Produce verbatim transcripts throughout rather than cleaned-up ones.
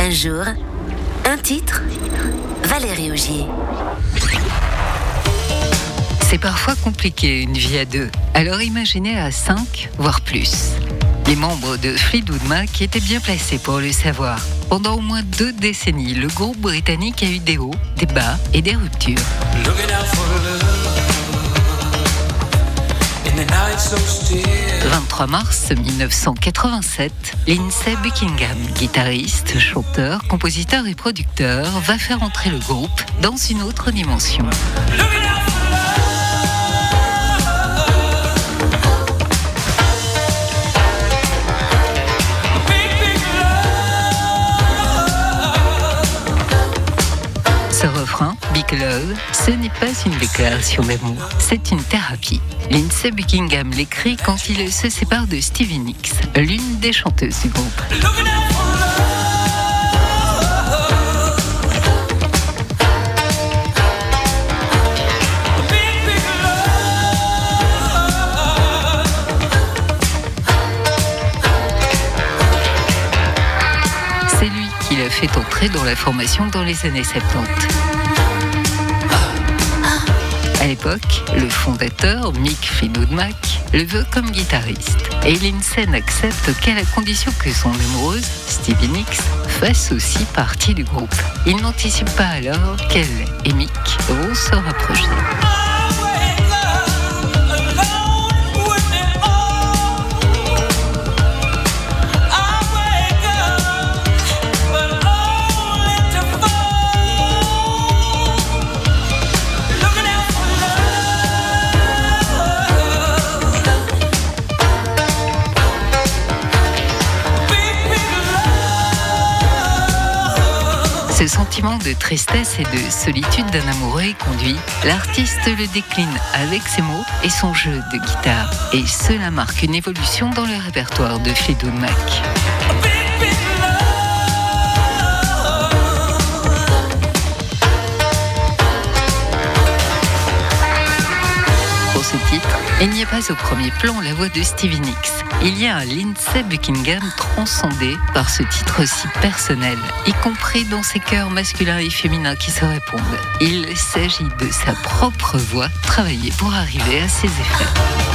Un jour, un titre, Valérie Augier. C'est parfois compliqué une vie à deux, alors imaginez à cinq, voire plus. Les membres de Fleetwood Mac étaient bien placés pour le savoir. Pendant au moins deux décennies, le groupe britannique a eu des hauts, des bas et des ruptures. vingt-trois mars mille neuf cent quatre-vingt-sept, Lindsey Buckingham, guitariste, chanteur, compositeur et producteur, va faire entrer le groupe dans une autre dimension. Ce refrain, Big Love, ce n'est pas une déclaration d'amour, c'est une thérapie. Lindsey Buckingham l'écrit quand il se sépare de Stevie Nicks, l'une des chanteuses du groupe. C'est lui qui l'a fait entrer dans la formation dans les années soixante-dix. À l'époque, le fondateur, Mick Fleetwood Mac, le veut comme guitariste. Et Lindsey n'accepte qu'à la condition que son amoureuse, Stevie Nicks, fasse aussi partie du groupe. Il n'anticipe pas alors qu'elle et Mick vont se rapprocher. Ce sentiment de tristesse et de solitude d'un amoureux conduit, l'artiste le décline avec ses mots et son jeu de guitare. Et cela marque une évolution dans le répertoire de Fleetwood Mac. Pour ce titre, il n'y a pas au premier plan la voix de Stevie Nicks. Il y a un Lindsey Buckingham transcendé par ce titre si personnel, y compris dans ses chœurs masculins et féminins qui se répondent. Il s'agit de sa propre voix travaillée pour arriver à ses effets.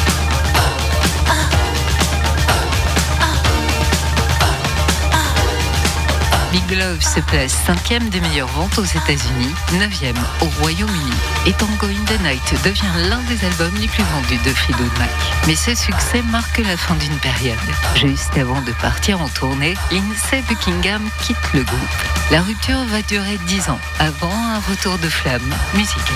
Big Love se place cinquième des meilleures ventes aux États-Unis, neuvième au Royaume-Uni. Et Tango in the Night devient l'un des albums les plus vendus de Fleetwood Mac. Mais ce succès marque la fin d'une période. Juste avant de partir en tournée, Lindsey Buckingham quitte le groupe. La rupture va durer dix ans, avant un retour de flamme musicale.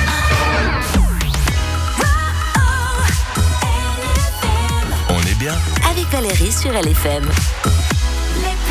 On est bien Avec Valérie sur L F M.